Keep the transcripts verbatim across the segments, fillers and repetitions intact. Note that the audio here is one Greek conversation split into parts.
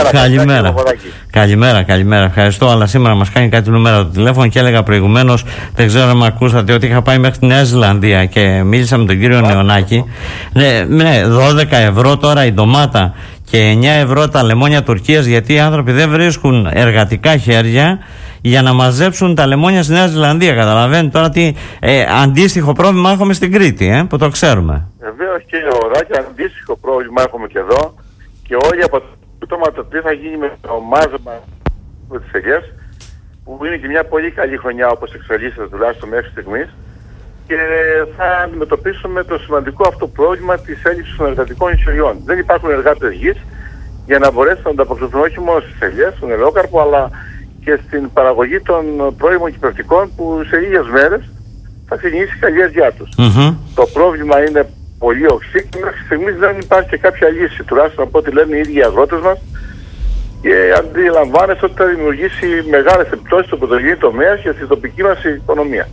Καλημέρα. Καλημέρα, καλημέρα. Ευχαριστώ. Αλλά σήμερα μας κάνει κάτι νούμερο το τηλέφωνο και έλεγα προηγουμένως, δεν ξέρω αν με ακούσατε, ότι είχα πάει μέχρι τη Νέα Ζηλανδία και μίλησα με τον κύριο Νεωνάκη. Ναι, ναι, δώδεκα ευρώ τώρα η ντομάτα και εννιά ευρώ τα λεμόνια Τουρκίας, γιατί οι άνθρωποι δεν βρίσκουν εργατικά χέρια για να μαζέψουν τα λεμόνια στη Νέα Ζηλανδία. Καταλαβαίνετε τώρα τι ε, αντίστοιχο πρόβλημα έχουμε στην Κρήτη, ε, που το ξέρουμε. Βεβαίως κύριε Βορράκη, αντίστοιχο πρόβλημα έχουμε και εδώ και όλοι από το τι θα γίνει με το μάζεμα με τις ελιές, που είναι και μια πολύ καλή χρονιά όπως εξελίσσεται τουλάχιστον μέχρι στιγμής, και θα αντιμετωπίσουμε το σημαντικό αυτό πρόβλημα της έλλειψης των εργατικών ισοριών. Δεν υπάρχουν εργάτες γης για να μπορέσουν να ανταποκριθούν όχι μόνο στις ελιές, στον ελαιόκαρπο, αλλά και στην παραγωγή των πρώιμων κυπευτικών που σε λίγες μέρες θα ξεκινήσει η καλλιέργειά τους. Mm-hmm. Το πρόβλημα είναι πολύ οξύ και μέχρι στιγμής δεν υπάρχει και κάποια λύση, τουλάχιστον από ό,τι λένε οι ίδιοι οι αγρότες μας, και αντιλαμβάνεστε ότι θα δημιουργήσει μεγάλες επιπτώσεις στον πρωτογενή τομέα και στην τοπική μας οικονομία.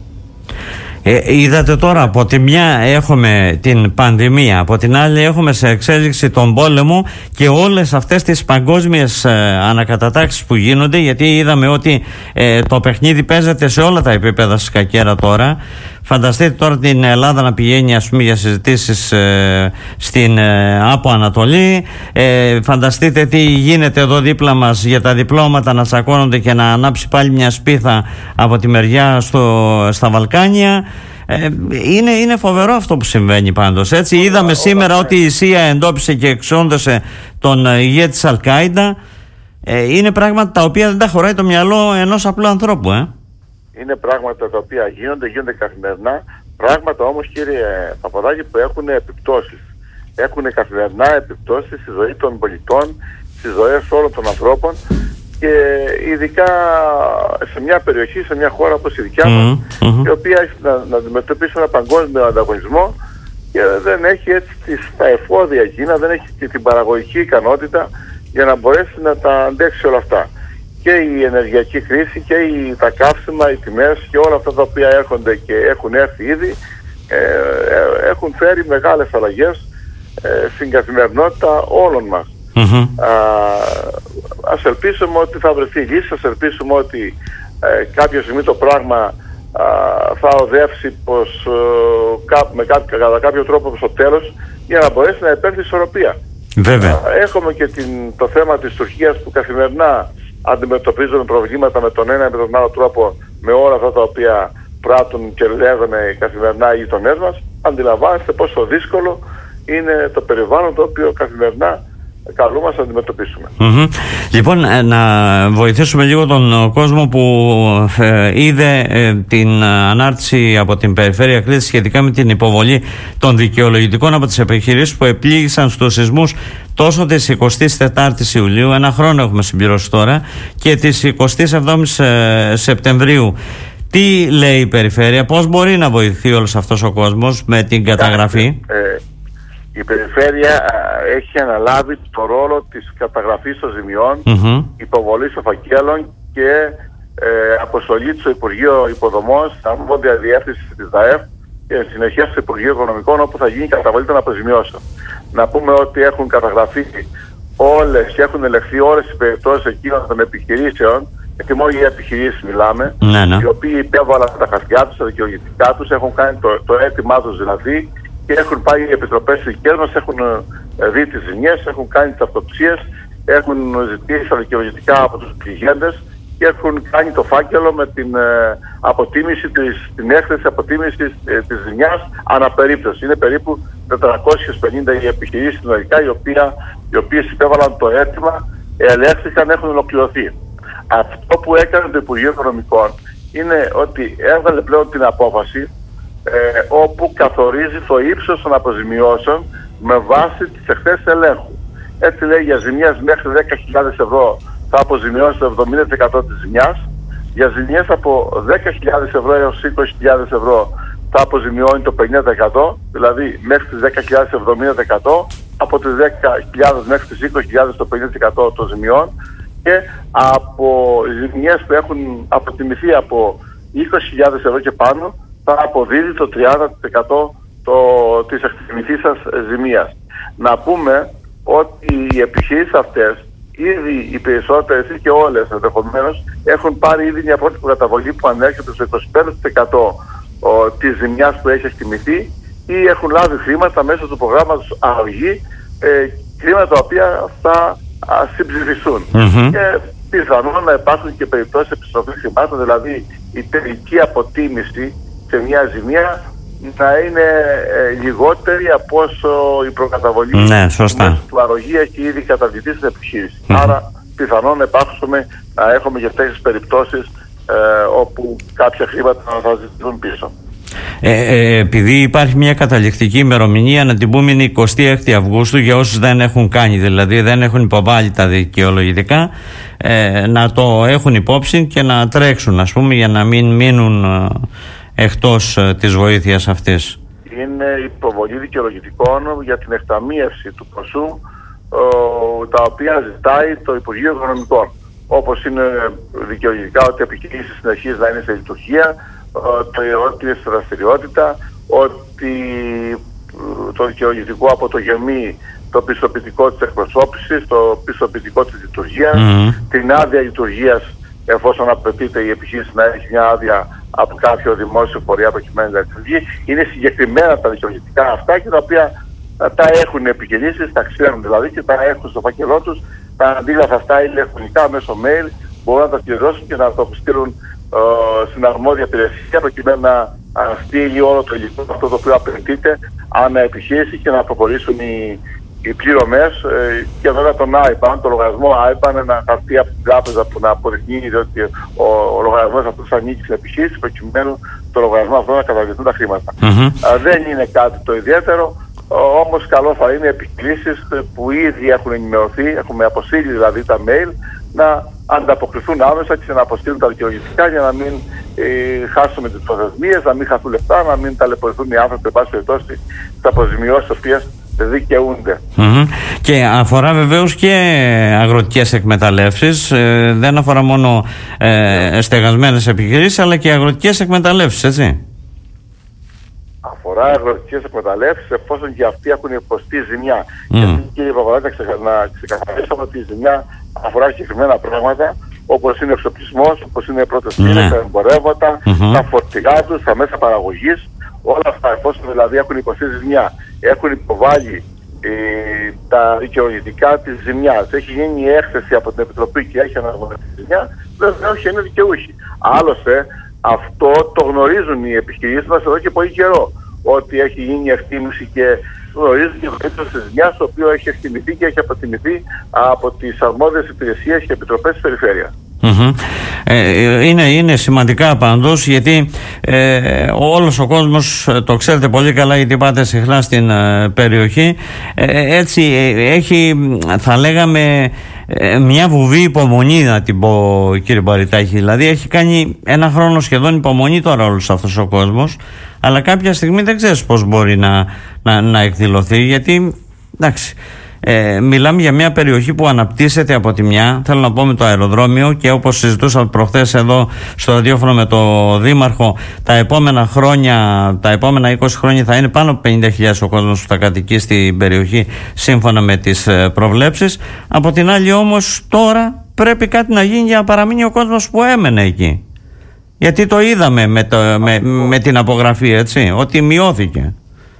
Ε, είδατε τώρα, από τη μια έχουμε την πανδημία, από την άλλη έχουμε σε εξέλιξη τον πόλεμο και όλες αυτές τις παγκόσμιες ε, ανακατατάξεις που γίνονται, γιατί είδαμε ότι ε, το παιχνίδι παίζεται σε όλα τα επίπεδα στη σκακέρα τώρα. Φανταστείτε τώρα την Ελλάδα να πηγαίνει, ας πούμε, για συζητήσεις ε, στην ε, Άπο Ανατολή. Ε, φανταστείτε τι γίνεται εδώ δίπλα μας για τα διπλώματα να τσακώνονται και να ανάψει πάλι μια σπίθα από τη μεριά στο, στα Βαλκάνια. Ε, είναι, είναι φοβερό αυτό που συμβαίνει πάντως. Έτσι, είδαμε σήμερα ότι η ΣΥΑ εντόπισε και εξόντωσε τον ηγέτη της Αλ-Κάιντα. Ε, είναι πράγματα τα οποία δεν τα χωράει το μυαλό ενός απλού ανθρώπου, ε. Είναι πράγματα τα οποία γίνονται, γίνονται καθημερινά. Πράγματα όμως, κύριε Παπαδάκη, που έχουν επιπτώσεις. Έχουν καθημερινά επιπτώσεις στη ζωή των πολιτών, στις ζωές όλων των ανθρώπων, και ειδικά σε μια περιοχή, σε μια χώρα όπως η δικιά μας, mm-hmm. η οποία έχει να, να αντιμετωπίσει ένα παγκόσμιο ανταγωνισμό και δεν έχει έτσι τις, τα εφόδια εκείνα, δεν έχει και την παραγωγική ικανότητα για να μπορέσει να τα αντέξει όλα αυτά. Και η ενεργειακή κρίση και η, τα καύσιμα, οι τιμές και όλα αυτά τα οποία έρχονται και έχουν έρθει ήδη ε, ε, έχουν φέρει μεγάλες αλλαγές ε, στην καθημερινότητα όλων μας. Mm-hmm. Α, ας ελπίσουμε ότι θα βρεθεί λύση, ας ελπίσουμε ότι ε, κάποια στιγμή το πράγμα α, θα οδεύσει πως, ε, κά, με κά, κατά κάποιο τρόπο στο τέλος, για να μπορέσει να επέλθει ισορροπία. Βέβαια. Α, έχουμε και την, το θέμα της Τουρκίας που καθημερινά αντιμετωπίζουν προβλήματα με τον ένα ή με τον άλλο τρόπο, με όλα αυτά τα οποία πράττουν και λέγονται καθημερινά οι γειτονές μας. Αντιλαμβάνεστε πόσο δύσκολο είναι το περιβάλλον το οποίο καθημερινά καλούμαστε να αντιμετωπίσουμε. Mm-hmm. Λοιπόν, να βοηθήσουμε λίγο τον κόσμο που ε, είδε ε, την ανάρτηση από την Περιφέρεια Κρήτης σχετικά με την υποβολή των δικαιολογητικών από τις επιχειρήσεις που επλήγησαν στους σεισμούς τόσο της εικοστής τετάρτης Ιουλίου, ένα χρόνο έχουμε συμπληρώσει τώρα, και της εικοστής εβδόμης Σεπτεμβρίου. Τι λέει η Περιφέρεια, πώς μπορεί να βοηθεί όλος αυτός ο κόσμος με την καταγραφή? Ε, η Περιφέρεια ε, έχει αναλάβει το ρόλο της καταγραφής των ζημιών, mm-hmm. υποβολής των φακέλων και ε, αποστολή του Υπουργείου Υποδομών στην αρμόδια διεύθυνση της ΔΑΕΦ και συνεχεία στο Υπουργείο Οικονομικών, όπου θα γίνει η καταβολή των αποζημιώσεων. Να πούμε ότι έχουν καταγραφεί όλες και έχουν ελεγχθεί όλες οι περιπτώσεις εκείνων των επιχειρήσεων, γιατί μόνο για επιχειρήσεις μιλάμε, ναι, ναι. οι οποίοι υπέβαλαν τα χαρτιά τους, τα δικαιολογητικά τους, έχουν κάνει το, το αίτημά τους δηλαδή, και έχουν πάει οι επιτροπές δικές μας, έχουν δει τις ζημιές, έχουν κάνει τις αυτοψίες, έχουν ζητήσει τα δικαιολογητικά από τους πληγέντες και έχουν κάνει το φάκελο με την ε, αποτίμηση, της, την έκθεση αποτίμησης ε, της ζημιάς αναπερίπτωση. Είναι περίπου τετρακόσιες πενήντα οι επιχειρήσεις συνολικά, οι, οποία, οι οποίες υπέβαλαν το αίτημα, ελέγχθηκαν, έχουν ολοκληρωθεί. Αυτό που έκανε το Υπουργείο Οικονομικών είναι ότι έβαλε πλέον την απόφαση ε, όπου καθορίζει το ύψος των αποζημιώσεων με βάση τις εκθέσεις ελέγχου. Έτσι λέει, για ζημιές μέχρι δέκα χιλιάδες ευρώ θα αποζημιώσει το εβδομήντα τοις εκατό της ζημιάς, για ζημιές από δέκα χιλιάδες ευρώ έως είκοσι χιλιάδες ευρώ θα αποζημιώνει το πενήντα τοις εκατό, δηλαδή μέχρι τις δέκα χιλιάδες εβδομήντα τοις εκατό, από τις δέκα χιλιάδες μέχρι τις είκοσι χιλιάδες το πενήντα τοις εκατό των ζημιών, και από ζημιές που έχουν αποτιμηθεί από είκοσι χιλιάδες ευρώ και πάνω θα αποδίδει το τριάντα τοις εκατό το, της εκτιμηθής σας ζημίας. Να πούμε ότι οι επιχειρήσεις αυτές ήδη οι περισσότερες ή και όλες ενδεχομένως έχουν πάρει ήδη μια πρώτη προκαταβολή που ανέρχεται στο είκοσι πέντε τοις εκατό της ζημιάς που έχει εκτιμηθεί, ή έχουν λάβει χρήματα μέσω του προγράμματος αρρωγή, ε, χρήματα τα οποία θα α, συμψηφιστούν. Mm-hmm. Και πιθανόν να υπάρχουν και περιπτώσεις επιστροφής χρημάτων, δηλαδή η τελική αποτίμηση σε μια ζημία να είναι ε, λιγότερη από όσο η προκαταβολή ναι, σωστά. του αρρωγή έχει ήδη καταβληθεί στην επιχείρηση. Mm-hmm. Άρα πιθανόν να υπάρχουμε να έχουμε και τέτοιες περιπτώσεις ε, όπου κάποια χρήματα θα ζητηθούν πίσω. Ε, ε, επειδή υπάρχει μια καταληκτική ημερομηνία, να την πούμε είναι εικοστή έκτη Αυγούστου, για όσους δεν έχουν κάνει, δηλαδή δεν έχουν υποβάλει τα δικαιολογητικά, ε, να το έχουν υπόψη και να τρέξουν, ας πούμε, για να μην μείνουν ε, εκτός ε, της βοήθειας αυτής. Είναι υποβολή δικαιολογητικών για την εκταμείευση του ποσού, ε, τα οποία ζητάει το Υπουργείο Οικονομικών. Όπως είναι δικαιολογητικά ότι η επιχείρηση συνεχίζει να είναι σε λειτουργία, ότι είναι σε δραστηριότητα, ότι το δικαιολογητικό από το ΓΕΜΗ, το πιστοποιητικό της εκπροσώπησης, το πιστοποιητικό της λειτουργίας, mm-hmm. την άδεια λειτουργίας, εφόσον απαιτείται η επιχείρηση να έχει μια άδεια από κάποιο δημόσιο φορέα προκειμένου να λειτουργεί. Είναι συγκεκριμένα τα δικαιολογητικά αυτά και τα οποία τα έχουν οι επιχειρήσεις, τα ξέρουν δηλαδή και τα έχουν στο φάκελό τους. Τα αντίγραφα αυτά ηλεκτρονικά μέσω mail μπορούν να τα συμπληρώσουν και να το στείλουν Uh, στην αρμόδια υπηρεσία προκειμένου να στείλει όλο το υλικό αυτό το οποίο απαιτείται ανά επιχείρηση και να προχωρήσουν οι, οι πληρωμές ε, και βέβαια τον άιπαν, το λογαριασμό άιπαν, ένα χαρτί από την τράπεζα που να αποδεικνύει ότι ο, ο λογαριασμός αυτός ανήκει στην επιχείρηση προκειμένου το λογαριασμό αυτό να καταβληθούν τα χρήματα. Mm-hmm. Uh, δεν είναι κάτι το ιδιαίτερο, uh, όμως καλό θα είναι οι επιχειρήσεις που ήδη έχουν ενημερωθεί, έχουμε αποστείλει δηλαδή τα mail, να ανταποκριθούν άμεσα και να αποστείλουν τα δικαιολογητικά για να μην ε, χάσουμε τις προθεσμίες, να μην χαθούν λεφτά, να μην ταλαιπωρηθούν οι άνθρωποι, εν πάση περιπτώσει, τις αποζημιώσεις οποίες δικαιούνται. Mm-hmm. Και αφορά βεβαίως και αγροτικές εκμεταλλεύσεις, ε, δεν αφορά μόνο ε, στεγασμένες επιχειρήσεις, αλλά και αγροτικές εκμεταλλεύσεις, έτσι. Αφορά αγροτικές εκμεταλλεύσεις εφόσον και αυτοί έχουν υποστεί ζημιά. Mm. Γιατί, κύριε Παπαδάκη, να ξεκαθαρίσουμε ότι η ζημιά αφορά συγκεκριμένα πράγματα όπως είναι ο εξοπλισμός, όπως είναι οι πρώτες ύλες, mm. τα εμπορεύματα, mm-hmm. τα φορτηγά τους, τα μέσα παραγωγής. Όλα αυτά, εφόσον δηλαδή έχουν υποστεί ζημιά, έχουν υποβάλει ε, τα δικαιολογητικά της ζημιάς, έχει γίνει η έκθεση από την Επιτροπή και έχει αναγνωριστεί τη ζημιά, βεβαίως είναι δικαιούχοι. Άλλωστε, αυτό το γνωρίζουν οι επιχειρήσεις μας εδώ και πολύ καιρό. Ότι έχει γίνει η εκτίμηση και γνωρίζουν και το μέτρο της ζημιάς, το οποίο έχει εκτιμηθεί και έχει αποτιμηθεί από τις αρμόδιες υπηρεσίες και επιτροπές της περιφέρειας. Mm-hmm. Ε, είναι, είναι σημαντικά πάντως, γιατί ε, όλος ο κόσμος, το ξέρετε πολύ καλά γιατί πάτε συχνά στην ε, περιοχή, ε, έτσι ε, έχει, θα λέγαμε, ε, μια βουβή υπομονή, να την πω, κύριε Μπαριτάκη. Δηλαδή έχει κάνει ένα χρόνο σχεδόν υπομονή τώρα όλος αυτός ο κόσμος, αλλά κάποια στιγμή δεν ξέρεις πώς μπορεί να, να, να εκδηλωθεί, γιατί εντάξει, Ε, μιλάμε για μια περιοχή που αναπτύσσεται από τη μια, θέλω να πω, με το αεροδρόμιο, και όπως συζητούσα προχθές εδώ στο ραδιόφωνο με το Δήμαρχο, τα επόμενα χρόνια, τα επόμενα είκοσι χρόνια θα είναι πάνω από πενήντα χιλιάδες ο κόσμος που θα κατοικεί στην περιοχή σύμφωνα με τις προβλέψεις. Από την άλλη όμως τώρα πρέπει κάτι να γίνει για να παραμείνει ο κόσμος που έμενε εκεί, γιατί το είδαμε με, το, με, με την απογραφή, έτσι, ότι μειώθηκε.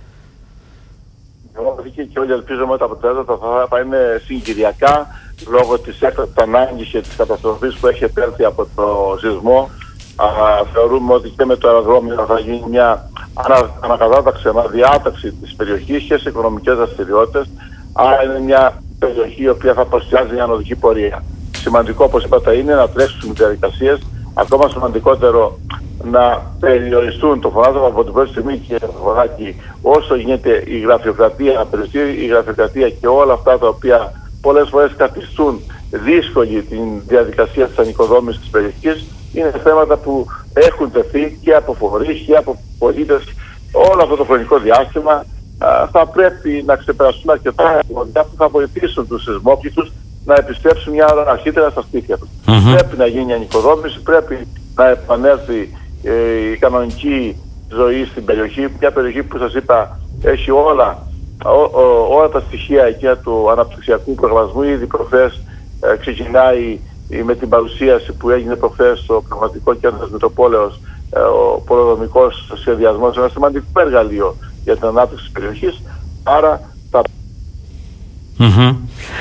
Και όλοι ελπίζουμε ότι τα αποτελέσματα θα είναι συγκυριακά λόγω της έκτακτης ανάγκης και της καταστροφής που έχει επέλθει από το σεισμό. Α, θεωρούμε ότι και με το αεροδρόμιο θα γίνει μια ανα, ανακατάταξη, αναδιάταξη της περιοχής και σε οικονομικές δραστηριότητες. Άρα είναι μια περιοχή η οποία θα παρουσιάζει μια οδική πορεία. Σημαντικό, όπως είπατε, είναι να τρέξουν τις διαδικασίες. Ακόμα σημαντικότερο να περιοριστούν, το φωνάζαμε από την πρώτη στιγμή και Βορράκη, όσο γίνεται η γραφειοκρατία, να περιοριστεί η γραφειοκρατία και όλα αυτά τα οποία πολλές φορές καθιστούν δύσκολη την διαδικασία της ανοικοδόμησης της περιοχής, είναι θέματα που έχουν τεθεί και από φορείς και από πολίτες όλο αυτό το χρονικό διάστημα. Α, θα πρέπει να ξεπεραστούν αρκετά εμπόδια που θα βοηθήσουν τους σεισμόπληκτους να επιστρέψουν μια ώρα αρχίτερα στα σπίτια τους. Mm-hmm. Πρέπει να γίνει ανοικοδόμηση, πρέπει να επανέλθει ε, η κανονική ζωή στην περιοχή. Μια περιοχή που σας είπα έχει όλα, ό, ό, όλα τα στοιχεία εκείνα του αναπτυξιακού προγραμματισμού. Ήδη προχθές ε, ξεκινάει με την παρουσίαση που έγινε προχθές στο Πραγματικό Κέντρο της Μητροπόλεως, ε, ο πολεοδομικός σχεδιασμός, ένα σημαντικό εργαλείο για την ανάπτυξη της περιοχής. Άρα θα... Mm-hmm.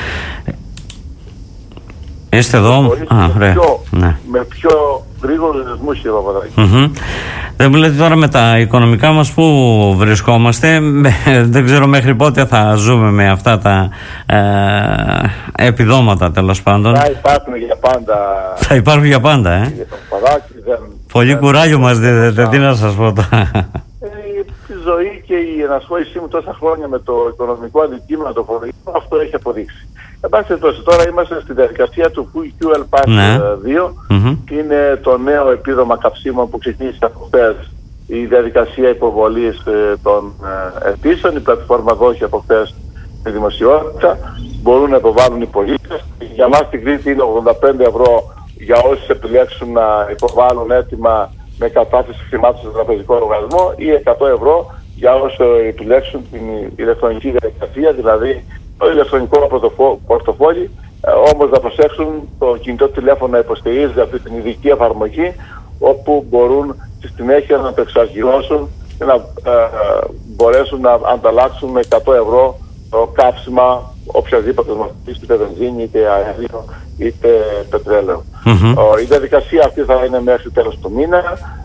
Είστε εδώ. Α, με, πιο, ναι. με πιο γρήγορους ρυθμούς, κύριε Παπαδάκη. Mm-hmm. Δεν μου λέτε τώρα με τα οικονομικά μας που βρισκόμαστε, δεν ξέρω μέχρι πότε θα ζούμε με αυτά τα ε, επιδόματα, τέλος πάντων. Θα υπάρχουν για πάντα. Θα υπάρχουν για πάντα, ε. Παπαδάκη, δεν, Πολύ δεν, κουράγιο μας δίδεται, τι να σας πω τώρα. Η ζωή και η ενασχόλησή μου τόσα χρόνια με το οικονομικό αντικείμενο, το φορολογικό, αυτό έχει αποδείξει. Εν πάση περιπτώσει, τώρα είμαστε στη διαδικασία του Fuel Pass ναι. δύο. Mm-hmm. Είναι το νέο επίδομα καυσίμων που ξεκίνησε από χθες η διαδικασία υποβολής ε, των ε, αιτήσεων. Η πλατφόρμα δόχη από χθες τη δημοσιότητα. Μπορούν να υποβάλουν οι πολίτες. Για μας στην Κρήτη είναι ογδόντα πέντε ευρώ για όσους επιλέξουν να υποβάλουν έτοιμα με κατάθεση χρημάτων στο τραπεζικό οργανισμό, ή εκατό ευρώ για όσους επιλέξουν την ηλεκτρονική διαδικασία, δηλαδή το ηλεκτρονικό πορτοφόλι. Ε, όμως να προσέξουν, το κινητό τηλέφωνο υποστηρίζει αυτή την ειδική εφαρμογή, όπου μπορούν στη συνέχεια να το εξαρχηρώσουν και να ε, μπορέσουν να ανταλλάξουν με εκατό ευρώ το καύσιμα οποιαδήποτε μορφής, είτε βενζίνη, είτε αέριο, είτε πετρέλαιο. Mm-hmm. Η διαδικασία αυτή θα είναι μέχρι τέλος του μήνα.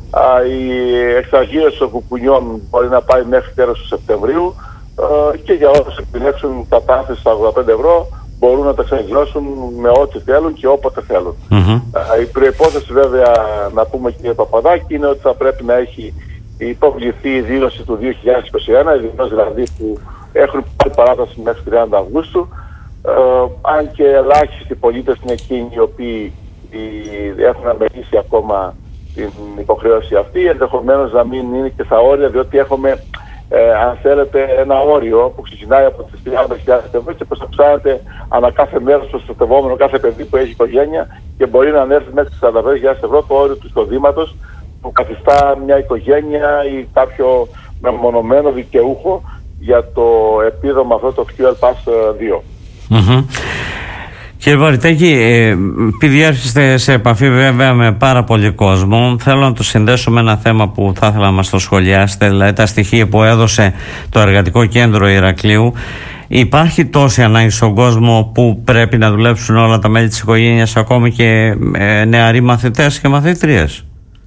Η εξαρχήρωση των κουκουνιών μπορεί να πάει μέχρι τέλος του Σεπτεμβρίου, και για όσους επιλέξουν κατάθεση στα ογδόντα πέντε ευρώ μπορούν να τα εξαγγελώσουν με ό,τι θέλουν και όποτε θέλουν. Mm-hmm. Η προϋπόθεση, βέβαια, να πούμε, κύριε Παπαδάκη, είναι ότι θα πρέπει να έχει υποβληθεί η δήλωση του δύο χιλιάδες είκοσι ένα, οι δηλώσεις δηλαδή που έχουν πάρει παράταση μέχρι τριάντα Αυγούστου, ε, αν και ελάχιστοι πολίτες είναι εκείνοι οι οποίοι οι, έχουν αμελήσει ακόμα την υποχρέωση αυτή, ενδεχομένως να μην είναι και στα όρια, διότι έχουμε, ε, αν θέλετε, ένα όριο που ξεκινάει από τις τριάντα χιλιάδες ευρώ και προσαψάρεται ανά κάθε μέρος στο στρατευόμενο κάθε παιδί που έχει οικογένεια και μπορεί να ανέρθει μέχρι τις σαράντα πέντε χιλιάδες ευρώ το όριο του εισοδήματος που καθιστά μια οικογένεια ή κάποιο μεμονωμένο δικαιούχο για το επίδομα αυτό, το Fuel Pass δύο. Mm-hmm. Κύριε Βαριτάκη, επειδή έρχεστε σε επαφή βέβαια με πάρα πολύ κόσμο, θέλω να το συνδέσω με ένα θέμα που θα ήθελα να μας το σχολιάσετε, δηλαδή τα στοιχεία που έδωσε το Εργατικό Κέντρο Ηρακλείου. Υπάρχει τόση ανάγκη στον κόσμο που πρέπει να δουλέψουν όλα τα μέλη της οικογένειας, ακόμη και ε, νεαροί μαθητές και μαθήτριες?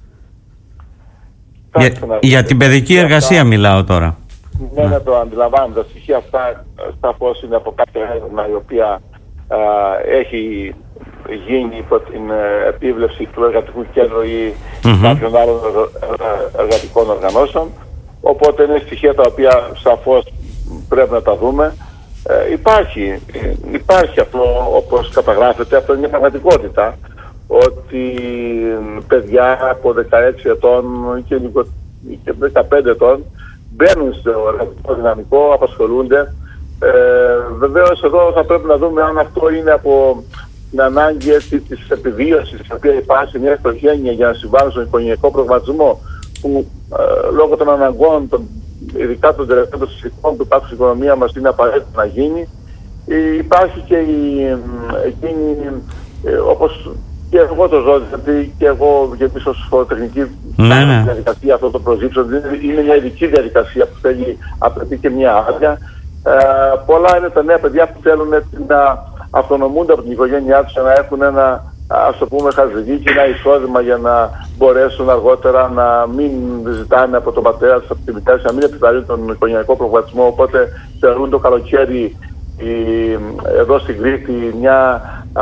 Για, για την παιδική εργασία αυτά, μιλάω τώρα. Ναι, ναι, το αντιλαμβάνομαι. Τα στοιχεία αυτά σαφώς είναι από κάποια έρευνα η οποία α, έχει γίνει υπό την ε, επίβλεψη του Εργατικού Κέντρου ή mm-hmm. κάποιων άλλων ε, εργατικών οργανώσεων. Οπότε είναι στοιχεία τα οποία σαφώς πρέπει να τα δούμε. Ε, υπάρχει, ε, υπάρχει αυτό όπως καταγράφεται, αυτό είναι μια πραγματικότητα, ότι παιδιά από δεκαέξι ετών και, και δεκαπέντε ετών μπαίνουν στο εργατικό δυναμικό, απασχολούνται. Ε, βεβαίως εδώ θα πρέπει να δούμε αν αυτό είναι από την ανάγκη της επιβίωσης η οποία υπάρχει μια οικογένεια για να συμβάλλουν στον οικογενειακό προγραμματισμό, που ε, λόγω των αναγκών, των, ειδικά των τελευταίων συνθηκών που υπάρχουν στην οικονομία μας, είναι απαραίτητο να γίνει. Ε, υπάρχει και η, εκείνη, ε, όπως και εγώ το ζω, γιατί και εγώ και εμείς ως φοροτεχνική ναι, ναι. διαδικασία αυτό το προσήψω, είναι μια ειδική διαδικασία που θέλει, απαιτεί και μια άδεια. Ε, πολλά είναι τα νέα παιδιά που θέλουν να αυτονομούνται από την οικογένειά τους, να έχουν ένα, ας το πούμε, χαζιδίκι, ένα εισόδημα για να μπορέσουν αργότερα να μην ζητάνε από τον πατέρα τους, από τη μητέρα τους, να μην επιβαρύνουν τον οικογενειακό προγραμματισμό. Οπότε θεωρούν το καλοκαίρι η, εδώ στην Κρήτη μια α,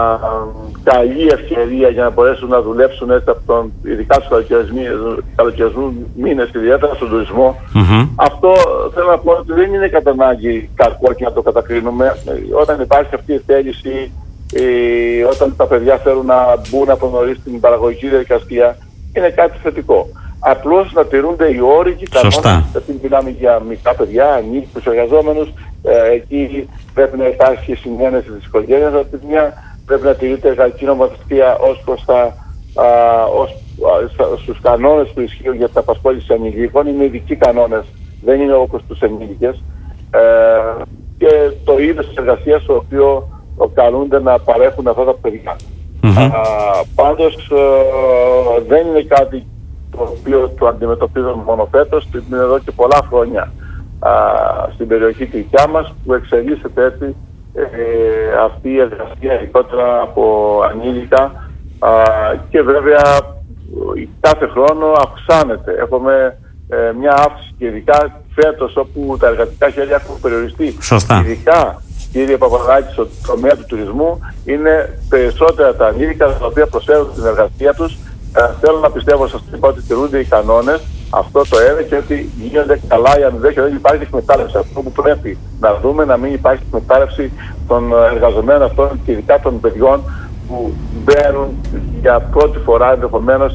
καλή ευκαιρία για να μπορέσουν να δουλέψουν έτσι από τον, ειδικά στους καλοκαιρισμούς μήνες, ιδιαίτερα στον τουρισμό. Mm-hmm. Αυτό θέλω να πω ότι δεν είναι κατά ανάγκη κακό και να το κατακρίνουμε. Όταν υπάρχει αυτή η θέληση, ε, όταν τα παιδιά θέλουν να μπουν από νωρίς στην παραγωγική διαδικασία, είναι κάτι θετικό. Απλώς να τηρούνται οι όροι και οι κανόνες, γιατί μιλάμε για μικρά παιδιά, ανήλικους εργαζόμενους. Ε, εκεί πρέπει να υπάρχει συνένεση της οικογένειας, από τη μια πρέπει να τηρείται εργατική νομοθεσία ως προς τα, α, ως, α, στους κανόνες που ισχύουν για την απασχόληση ανηλίκων. Είναι ειδικοί κανόνες, δεν είναι όπως τους ενήλικες. Ε, και το είδος της εργασίας το οποίο καλούνται να παρέχουν αυτά τα παιδιά. Mm-hmm. Α, πάντως ε, δεν είναι κάτι το οποίο το αντιμετωπίζουμε μόνο φέτος, είναι εδώ και πολλά χρόνια α, στην περιοχή τη δικιά μας, που εξελίσσεται έτσι ε, αυτή η εργασία, ειδικότερα από ανήλικα, α, και βέβαια κάθε χρόνο αυξάνεται. Έχουμε ε, μια αύξηση και ειδικά φέτος, όπου τα εργατικά χέρια έχουν περιοριστεί. Σωστά. Ειδικά, κύριε Παπαδάκη, στο τομέα του τουρισμού είναι περισσότερα τα ανήλικα τα οποία προσφέρουν την εργασία τους. Ε, θέλω να πιστεύω σας ότι τηρούνται οι κανόνες, αυτό το ένα, και ότι γίνονται καλά οι αμοιβές και δεν υπάρχει εκμετάλλευση. Αυτό που πρέπει να δούμε, να μην υπάρχει εκμετάλλευση των εργαζομένων αυτών και ειδικά των παιδιών που μπαίνουν για πρώτη φορά ενδεχομένως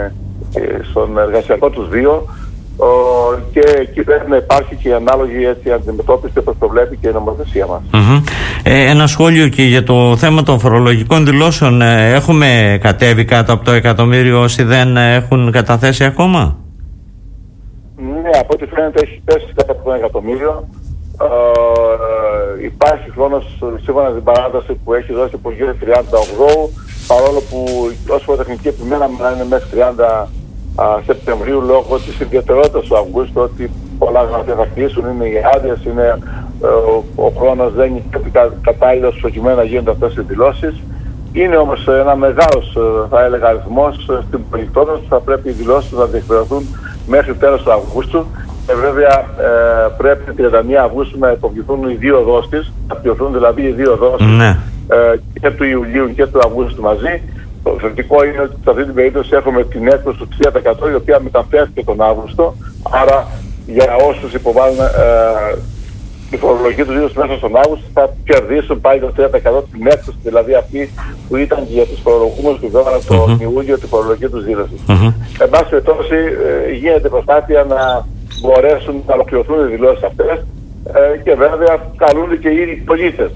στον εργασιακό τους βίο, και εκεί πρέπει να υπάρχει και η ανάλογη έτσι, αντιμετώπιση όπως το βλέπει και η νομοθεσία μας. Mm-hmm. Ε, ένα σχόλιο και για το θέμα των φορολογικών δηλώσεων. Ε, έχουμε κατέβει κάτω από το εκατομμύριο όσοι δεν έχουν καταθέσει ακόμα? Ναι, από ό,τι φαίνεται έχει πέσει κάτω από το εκατομμύριο. Ε, υπάρχει χρόνος σύμφωνα με την παράταση που έχει δώσει το Υπουργείο τριάντα οκτώ, παρόλο που ως φοροτεχνική επιμέναμε να είναι μέχρι τριάντα Σεπτεμβρίου λόγω της ιδιαιτερότητας του Αυγούστου, ότι πολλά γραφεία θα κλείσουν, είναι οι άδειες, είναι ε, ο, ο χρόνος δεν είναι κατάλληλος προκειμένου να γίνονται αυτές οι δηλώσεις. Είναι όμως ένα μεγάλος, θα έλεγα, αριθμός στην πολιτικότητα που θα πρέπει οι δηλώσεις να διεκπαιρεωθούν μέχρι τέλος του Αυγούστου, και βέβαια ε, πρέπει τριάντα μία Αυγούστου να υποβληθούν οι δύο δόσεις, να πληρωθούν δηλαδή οι δύο δόσεις, ναι. ε, και του Ιουλίου και του Αυγούστου μαζί. Το θετικό είναι ότι σε αυτή την περίπτωση έχουμε την έκπτωση του τρία τοις εκατό, η οποία μεταφέρθηκε τον Αύγουστο. Άρα για όσους υποβάλλουν ε, τη φορολογική τους δήλωση μέσα στον Αύγουστο, θα κερδίσουν πάλι το τρία τοις εκατό την έκπτωση, δηλαδή αυτή που ήταν και για τους φορολογούμενους που δώμεναν τον mm-hmm. Ιούλιο τη φορολογική τους δήλωση. Mm-hmm. Εν πάση περιπτώσει, ε, γίνεται προσπάθεια να μπορέσουν να ολοκληρωθούν οι δηλώσεις αυτές, ε, και βέβαια καλούνται και οι ίδιοι πολίτες.